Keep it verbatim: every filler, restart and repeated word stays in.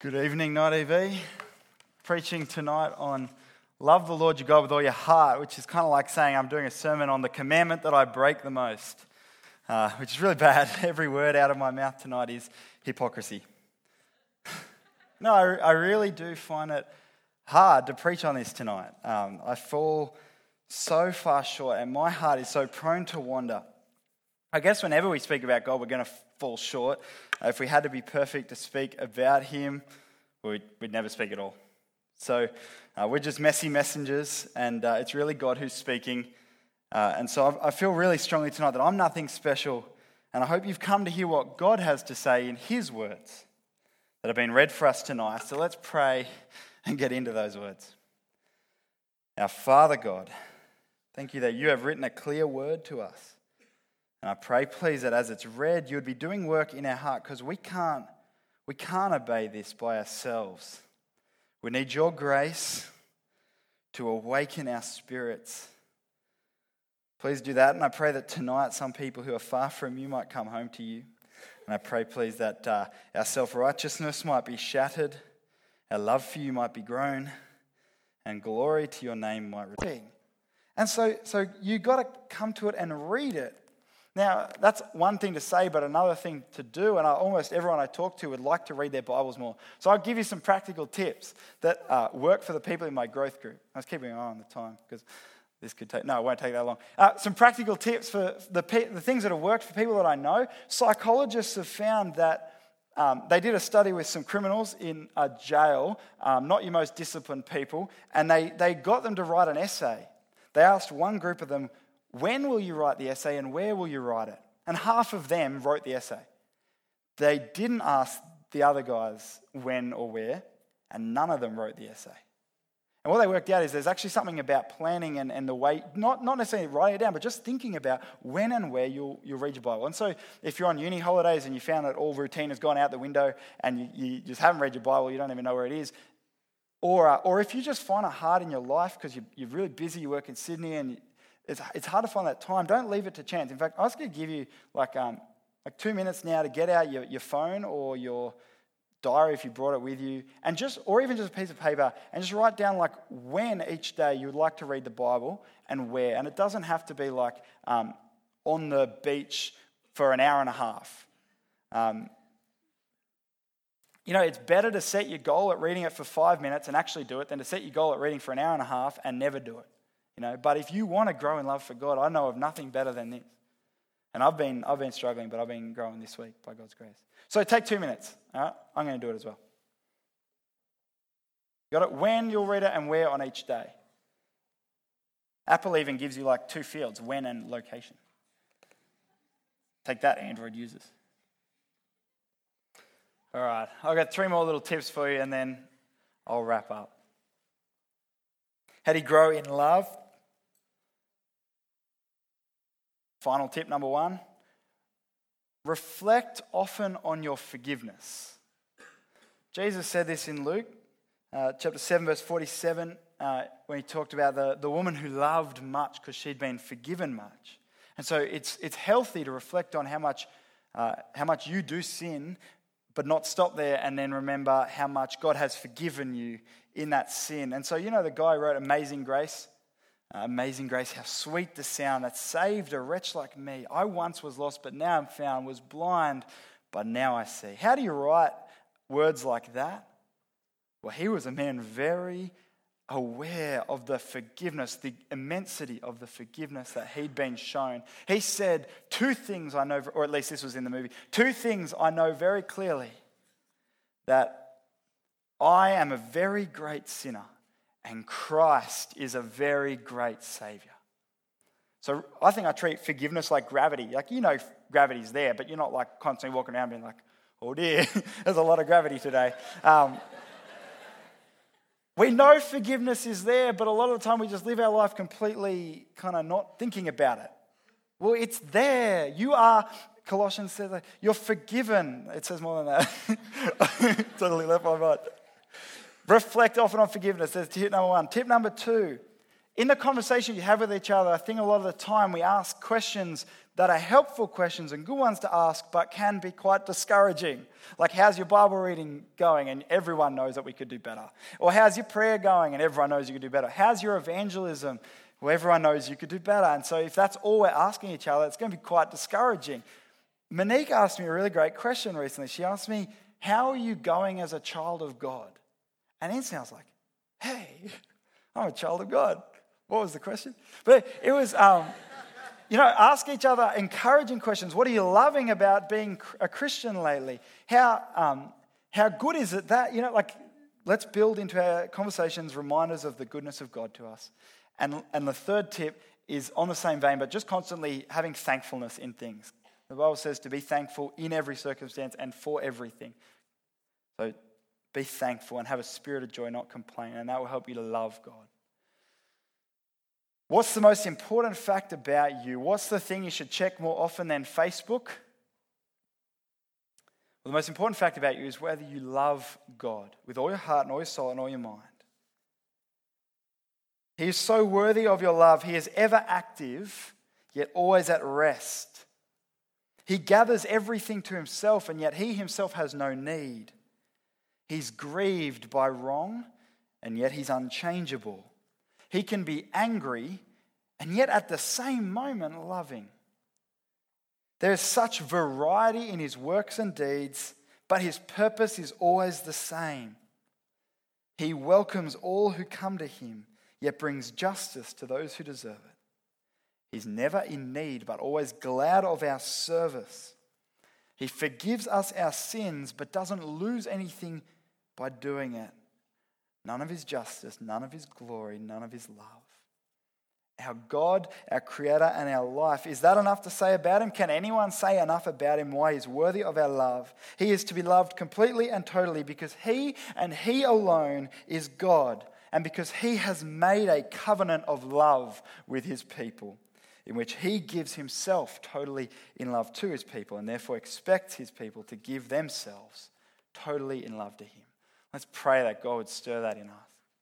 Good evening, Night E V. Preaching tonight on love the Lord your God with all your heart, which is kind of like saying I'm doing a sermon on the commandment that I break the most, uh, which is really bad. Every word out of my mouth tonight is hypocrisy. No, I, I really do find it hard to preach on this tonight. Um, I fall so far short, and my heart is so prone to wander. I guess whenever we speak about God, we're going to fall short. Uh, if we had to be perfect to speak about Him, we'd, we'd never speak at all. So uh, we're just messy messengers, and uh, it's really God who's speaking. Uh, and so I, I feel really strongly tonight that I'm nothing special, and I hope you've come to hear what God has to say in His words that have been read for us tonight. So let's pray and get into those words. Our Father God, thank you that you have written a clear word to us. And I pray, please, that as it's read, you would be doing work in our heart, because we can't, we can't obey this by ourselves. We need your grace to awaken our spirits. Please do that, and I pray that tonight some people who are far from you might come home to you. And I pray, please, that uh, our self-righteousness might be shattered, our love for you might be grown, and glory to your name might return. And so, so you've got to come to it and read it. Now, that's one thing to say, but another thing to do, and I, almost everyone I talk to would like to read their Bibles more. So I'll give you some practical tips that uh, work for the people in my growth group. I was keeping an eye on the time, because this could take, no, it won't take that long. Uh, some practical tips for the, the things that have worked for people that I know. Psychologists have found that um, they did a study with some criminals in a jail, um, not your most disciplined people, and they, they got them to write an essay. They asked one group of them, when will you write the essay and where will you write it? And half of them wrote the essay. They didn't ask the other guys when or where, and none of them wrote the essay. And what they worked out is there's actually something about planning and, and the way, not, not necessarily writing it down, but just thinking about when and where you'll, you'll read your Bible. And so if you're on uni holidays and you found that all routine has gone out the window and you, you just haven't read your Bible, you don't even know where it is, or, uh, or if you just find it hard in your life because you're, you're really busy, you work in Sydney and you, It's it's hard to find that time. Don't leave it to chance. In fact, I was going to give you like um like two minutes now to get out your, your phone or your diary if you brought it with you, and just or even just a piece of paper, and just write down like when each day you would like to read the Bible and where. And it doesn't have to be like um, on the beach for an hour and a half. Um, you know, it's better to set your goal at reading it for five minutes and actually do it than to set your goal at reading for an hour and a half and never do it. You know, but if you want to grow in love for God, I know of nothing better than this. And I've been I've been struggling, but I've been growing this week by God's grace. So take two minutes. All right? I'm going to do it as well. Got it? When you'll read it and where on each day. Apple even gives you like two fields, when and location. Take that, Android users. All right. I've got three more little tips for you, and then I'll wrap up. How do you grow in love? Final tip number one, reflect often on your forgiveness. Jesus said this in Luke uh, chapter seven, verse forty-seven, uh, when he talked about the, the woman who loved much because she'd been forgiven much. And so it's it's healthy to reflect on how much uh, how much you do sin, but not stop there and then remember how much God has forgiven you in that sin. And so, you know, the guy who wrote Amazing Grace, uh, Amazing Grace, how sweet the sound that saved a wretch like me. I once was lost, but now I'm found, was blind, but now I see. How do you write words like that? Well, he was a man very aware of the forgiveness, the immensity of the forgiveness that he'd been shown. He said, two things I know, or at least this was in the movie, two things I know very clearly, that I am a very great sinner and Christ is a very great Savior. So I think I treat forgiveness like gravity. Like, you know, gravity's there, but you're not like constantly walking around being like, oh dear, there's a lot of gravity today. Um, we know forgiveness is there, but a lot of the time we just live our life completely kind of not thinking about it. Well, it's there. You are, Colossians says, you're forgiven. It says more than that. Totally left my mind. Reflect often on forgiveness. That's tip number one. Tip number two, in the conversation you have with each other, I think a lot of the time we ask questions that are helpful questions and good ones to ask, but can be quite discouraging. Like, how's your Bible reading going? And everyone knows that we could do better. Or how's your prayer going? And everyone knows you could do better. How's your evangelism? Well, everyone knows you could do better. And so if that's all we're asking each other, it's going to be quite discouraging. Monique asked me a really great question recently. She asked me, how are you going as a child of God? And instantly I was like, hey, I'm a child of God. What was the question? But it was... Um, You know, ask each other encouraging questions. What are you loving about being a Christian lately? How um, how good is it that, you know, like, let's build into our conversations reminders of the goodness of God to us. And, and the third tip is on the same vein, but just constantly having thankfulness in things. The Bible says to be thankful in every circumstance and for everything. So be thankful and have a spirit of joy, not complain, and that will help you to love God. What's the most important fact about you? What's the thing you should check more often than Facebook? Well, the most important fact about you is whether you love God with all your heart and all your soul and all your mind. He is so worthy of your love. He is ever active, yet always at rest. He gathers everything to himself, and yet he himself has no need. He's grieved by wrong, and yet he's unchangeable. He can be angry and yet at the same moment loving. There is such variety in his works and deeds, but his purpose is always the same. He welcomes all who come to him, yet brings justice to those who deserve it. He's never in need, but always glad of our service. He forgives us our sins, but doesn't lose anything by doing it. None of his justice, none of his glory, none of his love. Our God, our Creator, and our life. Is that enough to say about him? Can anyone say enough about him why he's worthy of our love? He is to be loved completely and totally because he and he alone is God, and because he has made a covenant of love with his people, in which he gives himself totally in love to his people, and therefore expects his people to give themselves totally in love to him. Let's pray that God would stir that in us.